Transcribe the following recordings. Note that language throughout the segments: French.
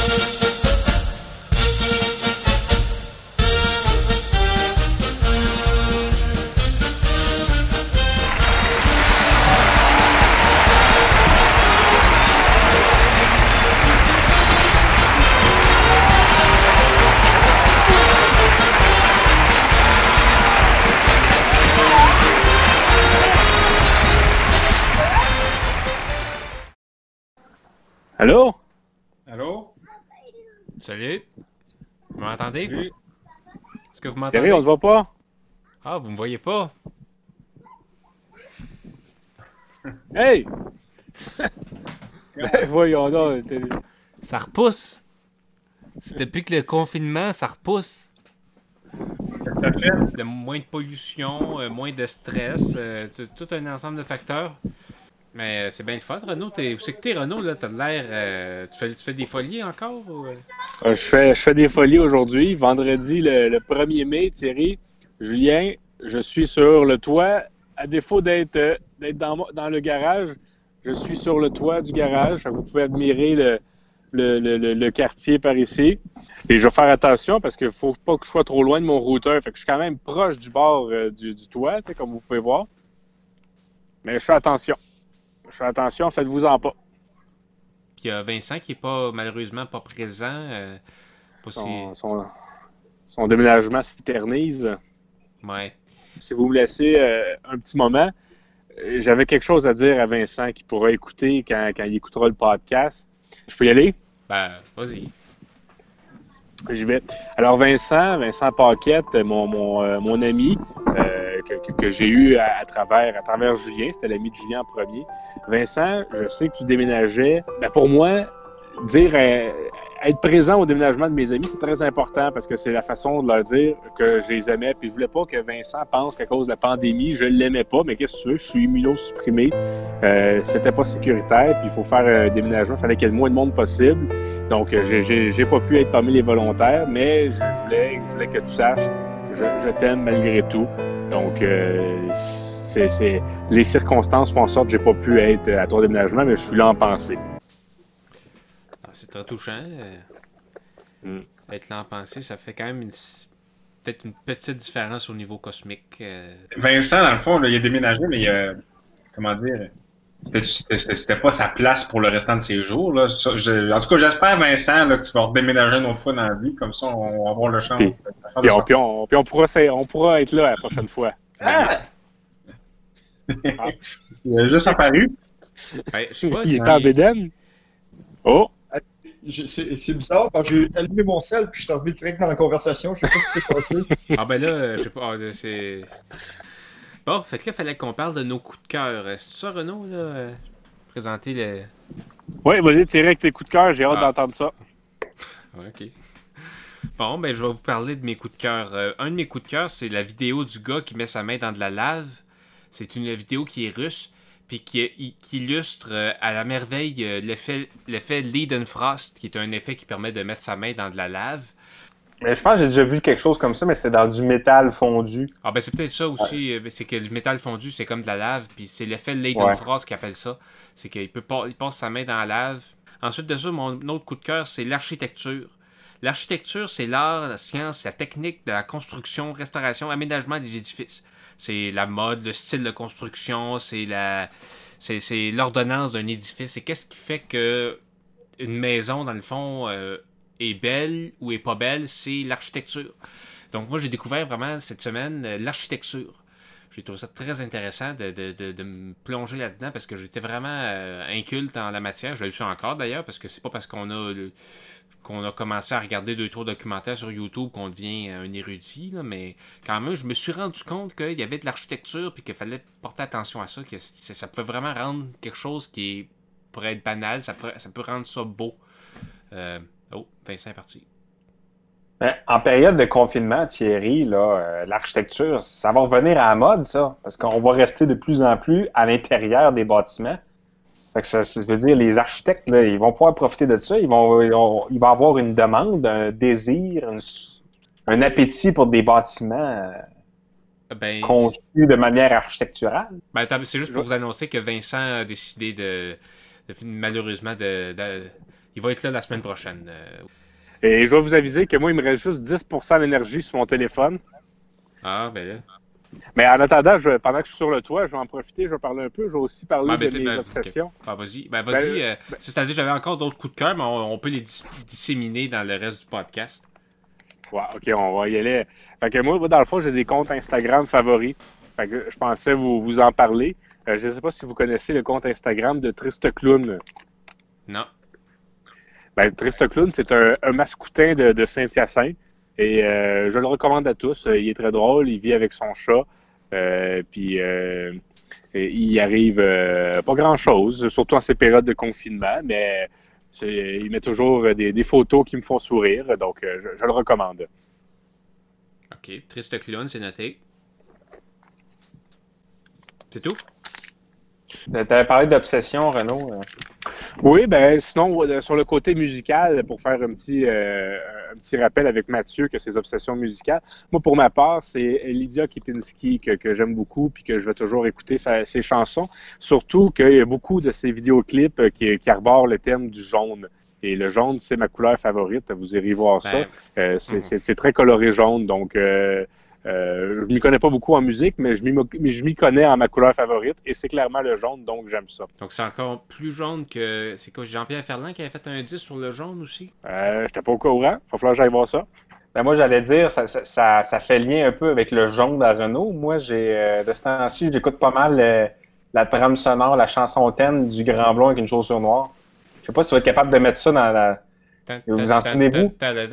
Allô? Allô? Salut. Vous m'entendez? Oui. Est-ce que vous m'entendez? Thierry, on te voit pas? Ah, vous me voyez pas? Hey! Ben, voyons donc. Ça repousse. C'est depuis que le confinement, ça repousse. Ça fait? Moins de pollution, moins de stress, tout un ensemble de facteurs. Mais c'est bien le fun, Renaud. C'est que t'es Renaud, là, t'as l'air... tu fais des folies encore? Ou... Je fais des folies aujourd'hui, vendredi le 1er mai, Thierry. Julien, je suis sur le toit. À défaut d'être dans le garage, je suis sur le toit du garage. Vous pouvez admirer le quartier par ici. Et je vais faire attention parce qu'il ne faut pas que je sois trop loin de mon routeur. Fait que je suis quand même proche du bord du toit, comme vous pouvez voir. Mais je fais attention. Faites-vous-en pas. Puis il y a Vincent qui est pas, malheureusement, pas présent. Son déménagement s'éternise. Ouais. Si vous me laissez un petit moment, j'avais quelque chose à dire à Vincent qui pourra écouter quand il écoutera le podcast. Je peux y aller? Ben, vas-y. J'y vais. Alors Vincent Paquette, mon ami que j'ai eu à travers Julien, c'était l'ami de Julien en premier. Vincent, je sais que tu déménageais. Ben pour moi, être présent au déménagement de mes amis, c'est très important parce que c'est la façon de leur dire que je les aimais. Puis je voulais pas que Vincent pense qu'à cause de la pandémie, je l'aimais pas. Mais qu'est-ce que tu veux, je suis immunosupprimé. C'était pas sécuritaire. Puis il faut faire un déménagement, il fallait qu'il y ait le moins de monde possible. Donc j'ai pas pu être parmi les volontaires, mais je voulais que tu saches, je t'aime malgré tout. Donc les circonstances font en sorte que j'ai pas pu être à ton déménagement, mais je suis là en pensée. C'est très touchant. Être là en pensée, ça fait quand même peut-être une petite différence au niveau cosmique. Vincent, dans le fond, là, il a déménagé, mais comment dire, c'était pas sa place pour le restant de ses jours. Là. En tout cas, j'espère, Vincent, là, que tu vas redéménager une autre fois dans la vie, comme ça, on va avoir le chance. Puis on pourra être là la prochaine fois. Ah! Il a juste apparu. Ben, je sais pas, il est en bédaine. Oh! C'est bizarre, parce que j'ai allumé mon sel puis je suis arrivé direct dans la conversation. Je sais pas ce qui s'est passé. Ah ben là, je sais pas, c'est... Bon, fait que là, il fallait qu'on parle de nos coups de cœur. C'est tout ça, Renaud, là? Présenter le... Oui, vas-y, tirer avec tes coups de cœur, j'ai hâte d'entendre ça. OK. Bon, ben je vais vous parler de mes coups de cœur. Un de mes coups de cœur, c'est la vidéo du gars qui met sa main dans de la lave. C'est une vidéo qui est russe, puis qui illustre à la merveille l'effet Leidenfrost, qui est un effet qui permet de mettre sa main dans de la lave. Mais je pense que j'ai déjà vu quelque chose comme ça, mais c'était dans du métal fondu. Ah ben c'est peut-être ça aussi, c'est que le métal fondu, c'est comme de la lave, puis c'est l'effet Leidenfrost qui appelle ça. C'est qu'il passe sa main dans la lave. Ensuite de ça, mon autre coup de cœur, c'est l'architecture. L'architecture, c'est l'art, la science, la technique de la construction, restauration, aménagement des édifices. C'est la mode, le style de construction, c'est l'ordonnance d'un édifice. C'est qu'est-ce qui fait que une maison, dans le fond, est belle ou est pas belle, c'est l'architecture. Donc moi, j'ai découvert vraiment cette semaine l'architecture. J'ai trouvé ça très intéressant de me plonger là-dedans parce que j'étais vraiment inculte en la matière. Je le suis encore d'ailleurs parce que c'est pas parce qu'on a commencé à regarder 2-3 documentaires sur YouTube qu'on devient un érudit, là, mais quand même, je me suis rendu compte qu'il y avait de l'architecture et qu'il fallait porter attention à ça, que ça pouvait vraiment rendre quelque chose qui pourrait être banal, ça peut rendre ça beau. Vincent est parti. En période de confinement, Thierry, là, l'architecture, ça va revenir à la mode, ça, parce qu'on va rester de plus en plus à l'intérieur des bâtiments. Fait que ça veut dire, les architectes, là, ils vont pouvoir profiter de ça. Il va avoir une demande, un désir, un appétit pour des bâtiments conçus de manière architecturale. Ben, c'est juste pour vous annoncer que Vincent a décidé malheureusement il Il va être là la semaine prochaine. Et je vais vous aviser que moi, il me reste juste 10% d'énergie sur mon téléphone. Ah, ben là. Mais en attendant, pendant que je suis sur le toit, je vais en profiter, je vais parler un peu. Je vais aussi parler Ben, de mes obsessions. Okay. Ah, vas-y. Ben, vas-y. C'est-à-dire, j'avais encore d'autres coups de cœur, mais on peut les disséminer dans le reste du podcast. Ouais, ok, on va y aller. Fait que moi, dans le fond, j'ai des comptes Instagram favoris. Fait que je pensais vous en parler. Je ne sais pas si vous connaissez le compte Instagram de Triste Clown. Non. Ben, Triste Clown, c'est un mascoutin de Saint-Hyacinthe. Et je le recommande à tous. Il est très drôle, il vit avec son chat. Puis il arrive pas grand-chose, surtout en ces périodes de confinement, mais il met toujours des photos qui me font sourire, donc je le recommande. OK. Triste Clown, c'est noté. C'est tout? Tu avais parlé d'obsession, Renaud. Oui, ben sinon, sur le côté musical, pour faire un petit rappel avec Mathieu que ses obsessions musicales, moi, pour ma part, c'est Lydia Kipinski que j'aime beaucoup puis que je vais toujours écouter ses chansons. Surtout qu'il y a beaucoup de ses vidéoclips qui arborent le thème du jaune. Et le jaune, c'est ma couleur favorite. Vous irez voir ça. C'est très coloré jaune, donc... je m'y connais pas beaucoup en musique, mais je m'y connais en ma couleur favorite, et c'est clairement le jaune, donc j'aime ça. Donc c'est encore plus jaune que... C'est quoi, Jean-Pierre Ferland qui avait fait un 10 sur le jaune aussi? J'étais pas au courant, il va falloir que j'aille voir ça. Ben moi, j'allais dire, ça fait lien un peu avec le jaune à Renaud. Moi, de ce temps-ci, j'écoute pas mal la trame sonore, la chanson thème du Grand Blond avec une chaussure noire. Je sais pas si tu vas être capable de mettre ça dans la... Vous en souvenez-vous?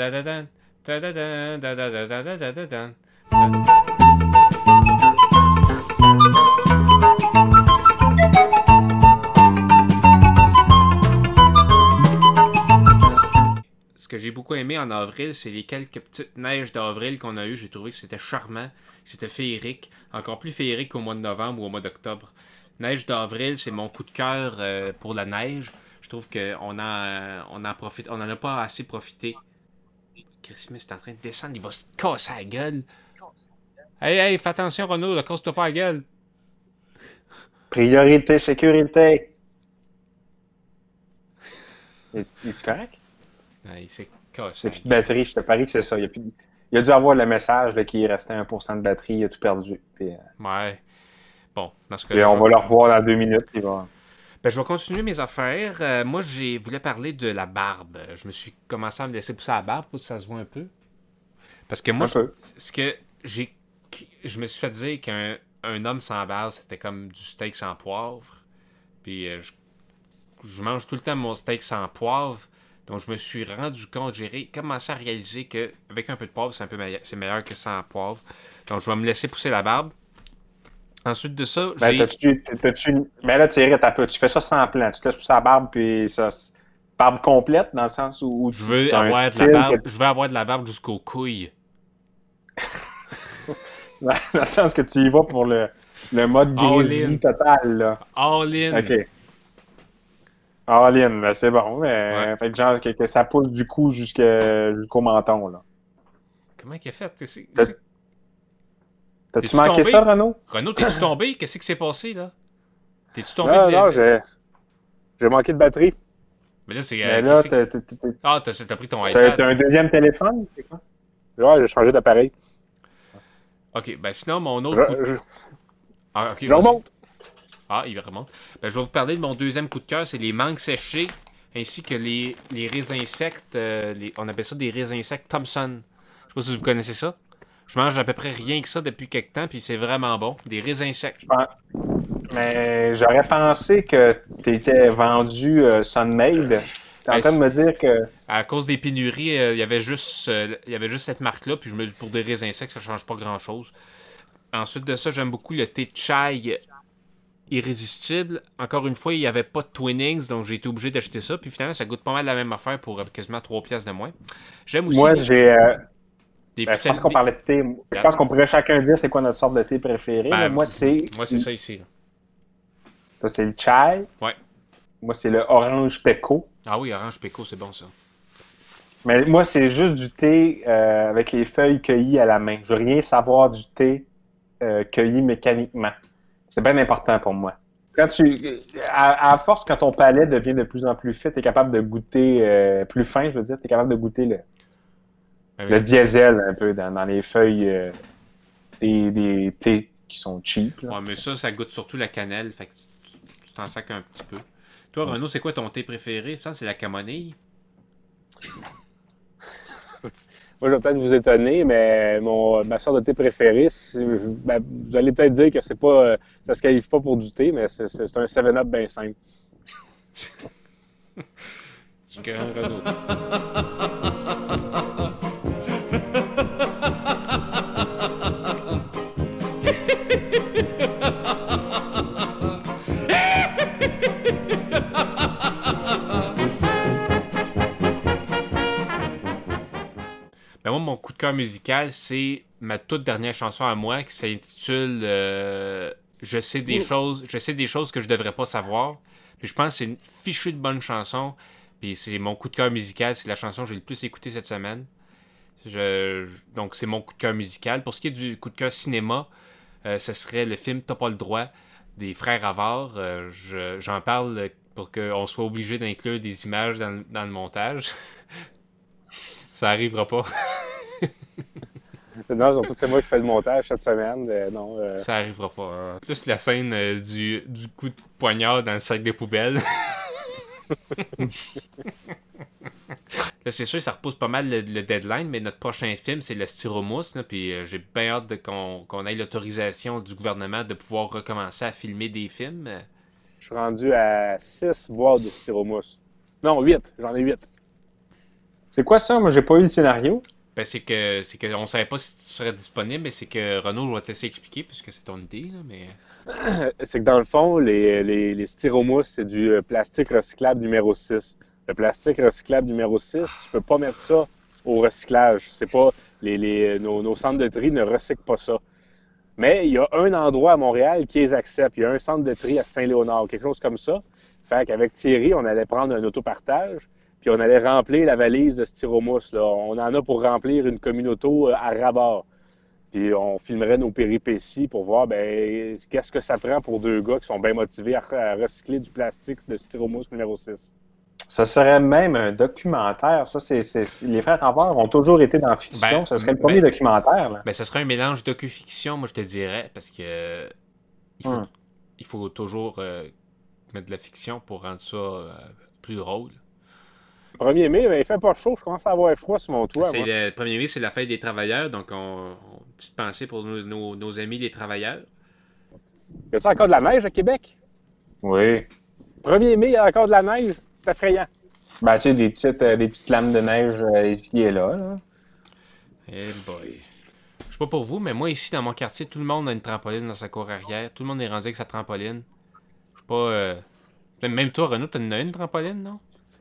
Ce que j'ai beaucoup aimé en avril, c'est les quelques petites neiges d'avril qu'on a eues. J'ai trouvé que c'était charmant, que c'était féerique, encore plus féerique qu'au mois de novembre ou au mois d'octobre. Neige d'avril, c'est mon coup de cœur pour la neige. Je trouve qu'on n'en a pas assez profité. Chris Smith est en train de descendre, il va se casser la gueule. Hey, fais attention, Renaud, ne casse-toi pas la gueule. Priorité, sécurité. Es-tu correct? Il s'est cassé. Il n'y a plus de batterie, je te parie que c'est ça. Il a dû avoir le message qu'il restait 1% de batterie, il a tout perdu. Puis, ouais. Bon, dans ce cas-là. On va le revoir dans 2 minutes. Ben, je vais continuer mes affaires. Moi, voulais parler de la barbe. Je me suis commencé à me laisser pousser la barbe pour que ça se voit un peu. Parce que moi, je me suis fait dire qu'un homme sans barbe, c'était comme du steak sans poivre. Puis je mange tout le temps mon steak sans poivre. Donc, je me suis rendu compte, j'ai commencé à réaliser qu'avec un peu de poivre, c'est meilleur que sans poivre. Donc, je vais me laisser pousser la barbe. Ensuite de ça, Mais là, Thierry, tu fais ça sans plan. Tu te laisses pousser la barbe, puis ça... Barbe complète, dans le sens où... Je veux avoir de la barbe jusqu'aux couilles. Dans le sens que tu y vas pour le mode grizzly total, là. All in. OK. All in, ben c'est bon. Mais... Fait que genre que ça pousse du cou jusqu'au menton, là. Comment qu'il a fait? T'as-tu manqué ça, Renaud? Renaud, t'es-tu tombé? Qu'est-ce qui s'est passé, là? T'es-tu tombé? Non, j'ai manqué de batterie. Mais là, c'est... Mais là, t'as pris ton iPad. T'as un deuxième téléphone? C'est quoi? Ouais, j'ai changé d'appareil. OK, ben sinon, mon autre... Je remonte. Ah, il remonte. Ben, je vais vous parler de mon deuxième coup de cœur, c'est les mangues séchées, ainsi que les raisins secs, on appelle ça des raisins secs Thompson. Je sais pas si vous connaissez ça. Je mange à peu près rien que ça depuis quelque temps, puis c'est vraiment bon. Des raisins secs. Mais j'aurais pensé que tu étais vendu Sunmade. T'es en train de me dire que... À cause des pénuries, il y avait juste cette marque-là, puis pour des raisins secs, ça change pas grand-chose. Ensuite de ça, j'aime beaucoup le thé de chai irrésistible. Encore une fois, il n'y avait pas de Twinings, donc j'ai été obligé d'acheter ça. Puis finalement, ça goûte pas mal la même affaire pour quasiment 3$ de moins. J'aime aussi... Moi, je pense qu'on parlait de thé. Je pense qu'on pourrait chacun dire c'est quoi notre sorte de thé préférée. Ben, moi, c'est ça ici. Là. Ça, c'est le chai. Ouais. Moi, c'est le orange peco. Ah oui, orange peco, c'est bon ça. Mais moi, c'est juste du thé avec les feuilles cueillies à la main. Je veux rien savoir du thé cueilli mécaniquement. C'est bien important pour moi. À force, quand ton palais devient de plus en plus fit, tu es capable de goûter plus fin, je veux dire, tu es capable de goûter le diesel un peu dans les feuilles des thés qui sont cheap. Là. Ouais, mais ça goûte surtout la cannelle, fait que tu t'en sacs un petit peu. Toi, Renaud, c'est quoi ton thé préféré? Je pense que c'est la camomille. Moi, je vais peut-être vous étonner, mais ma sorte de thé préférée, vous allez peut-être dire que c'est pas, ça se qualifie pas pour du thé, mais c'est un 7-Up bien simple. Du grand Renaud. Ben moi, mon coup de cœur musical, c'est ma toute dernière chanson à moi qui s'intitule je sais des choses que je devrais pas savoir. Puis je pense que c'est une fichue de bonne chanson. Puis c'est mon coup de cœur musical, c'est la chanson que j'ai le plus écoutée cette semaine. Donc c'est mon coup de cœur musical. Pour ce qui est du coup de cœur cinéma, ce serait le film T'as pas le droit des frères Avard. J'en parle pour qu'on soit obligé d'inclure des images dans le montage. Ça arrivera pas. Non, surtout que c'est moi qui fais le montage cette semaine. Non, Ça arrivera pas. Plus la scène du coup de poignard dans le sac des poubelles. Là, c'est sûr, ça repousse pas mal le deadline, mais notre prochain film, c'est le Styromousse. Là, puis j'ai bien hâte qu'on ait l'autorisation du gouvernement de pouvoir recommencer à filmer des films. je suis rendu à 6 boîtes de styromousse. Non, 8. J'en ai 8. C'est quoi ça? Moi, j'ai pas eu le scénario. Ben, c'est que on savait pas si tu serais disponible, mais c'est que Renaud, je vais te laisser expliquer, puisque c'est ton idée, là, mais... C'est que dans le fond, les styromousses, c'est du plastique recyclable numéro 6. Le plastique recyclable numéro 6, tu peux pas mettre ça au recyclage. C'est pas nos centres de tri ne recyclent pas ça. Mais il y a un endroit à Montréal qui les accepte. Il y a un centre de tri à Saint-Léonard, quelque chose comme ça. Fait qu'avec Thierry, on allait prendre un autopartage, puis on allait remplir la valise de styromousse. Là. On en a pour remplir une communauté à Rabat. Puis on filmerait nos péripéties pour voir qu'est-ce que ça prend pour deux gars qui sont bien motivés à recycler du plastique de styromousse numéro 6. Ça serait même un documentaire. Ça, les frères Avard ont toujours été dans la fiction. Ça serait le premier documentaire. Là. Ben, ça serait un mélange docu-fiction, moi, je te dirais, parce que il faut toujours mettre de la fiction pour rendre ça plus drôle. 1er mai, il fait pas chaud. Je commence à avoir froid sur mon toit. Le 1er mai, c'est la fête des travailleurs, donc petite pensée pour nos amis les travailleurs. Y a-t-il encore de la neige à Québec? Oui. 1er mai, il y a encore de la neige. C'est effrayant. Ben, tu sais, des petites lames de neige ici et là. Eh boy. Je sais pas pour vous, mais moi, ici, dans mon quartier, tout le monde a une trampoline dans sa cour arrière. Tout le monde est rendu avec sa trampoline. Je sais pas... Même toi, Renaud, t'en as une trampoline, non?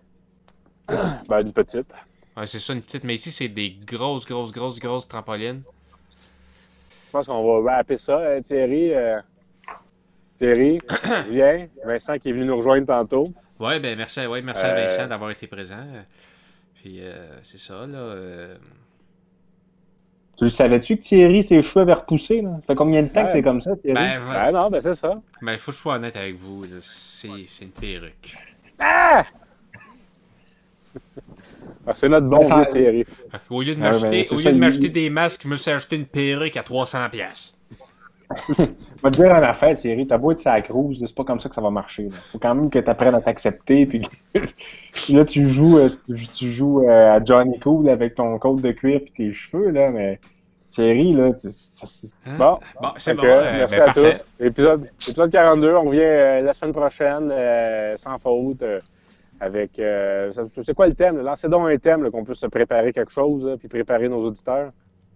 Ben, une petite. Ouais, c'est ça, une petite. Mais ici, c'est des grosses trampolines. Je pense qu'on va rapper ça, Thierry. Thierry, Julien, Vincent qui est venu nous rejoindre tantôt. Ouais, ben merci à Vincent d'avoir été présent. Puis c'est ça, là. Tu le savais-tu que Thierry, ses cheveux avaient repoussé, là? Ça fait combien de temps que c'est comme ça, Thierry? Non, c'est ça. Ben, il faut que je sois honnête avec vous, là. C'est une perruque. Ah! C'est notre bon vieux Thierry. Au lieu de m'acheter des masques, je me suis acheté une perruque à 300$. Je vais te dire une affaire, Thierry. T'as beau être sa cruise, c'est pas comme ça que ça va marcher. Là. Faut quand même que t'apprennes à t'accepter. Puis là, tu joues à Johnny Cool avec ton côte de cuir et tes cheveux, là, mais Thierry, là, Bon, c'est bon. Merci à tous. Épisode 42, on revient la semaine prochaine, sans faute. Avec. C'est quoi le thème? Lancez donc un thème, qu'on puisse se préparer quelque chose, là, puis préparer nos auditeurs.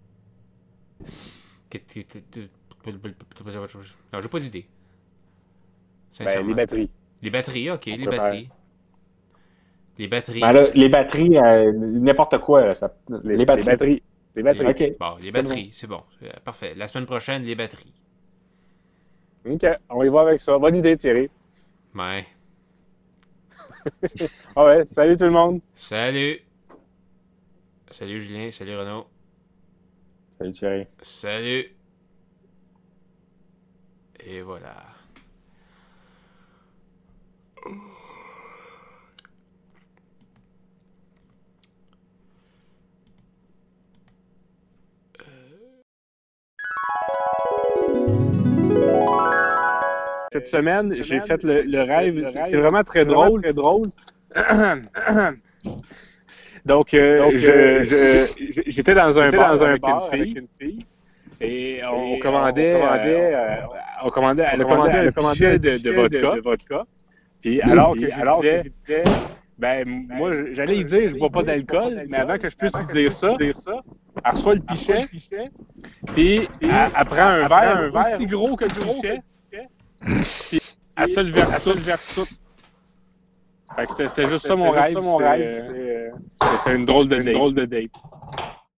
Non, j'ai pas d'idée. Les batteries. Les batteries, ok, les batteries. Les batteries. Ben là, les batteries, n'importe quoi. Là, les batteries. Les batteries. OK. Bon, les batteries, c'est bon. Parfait. La semaine prochaine, les batteries. OK, on y va avec ça. Bonne idée, Thierry. Ouais. Ouais, salut tout le monde. Salut. Salut Julien, salut Renaud. Salut Thierry. Salut. Et voilà. cette semaine, j'ai fait le rêve. C'est vraiment très drôle. Donc, j'étais dans un bar avec une fille. Et on commandait elle a commandé un pichet de vodka. Puis alors que je disais, ben, moi, j'allais y dire, je bois pas d'alcool, mais avant que je puisse lui dire ça, elle reçoit le pichet, puis elle prend un verre aussi gros que le pichet, puis elle se le verse tout. Fait que c'était juste ça mon rêve. C'est une drôle de date.